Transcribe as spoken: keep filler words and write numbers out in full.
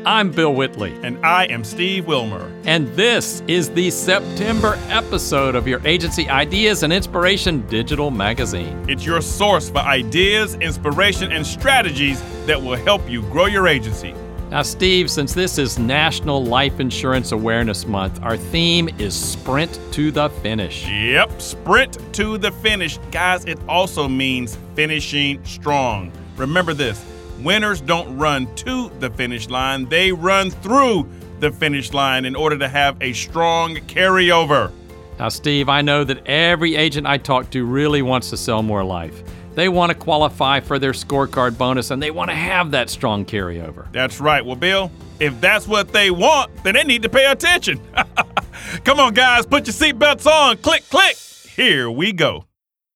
I'm Bill Whitley. And I am Steve Wilmer. And this is the September episode of your Agency Ideas and Inspiration digital magazine. It's your source for ideas, inspiration, and strategies that will help you grow your agency. Now, Steve, since this is National Life Insurance Awareness Month, our theme is Sprint to the Finish. Yep, sprint to the finish. Guys, it also means finishing strong. Remember this, winners don't run to the finish line, they run through the finish line in order to have a strong carryover. Now, Steve, I know that every agent I talk to really wants to sell more life. They want to qualify for their scorecard bonus, and they want to have that strong carryover. That's right. Well, Bill, if that's what they want, then they need to pay attention. Come on, guys, put your seatbelts on. Click, click. Here we go.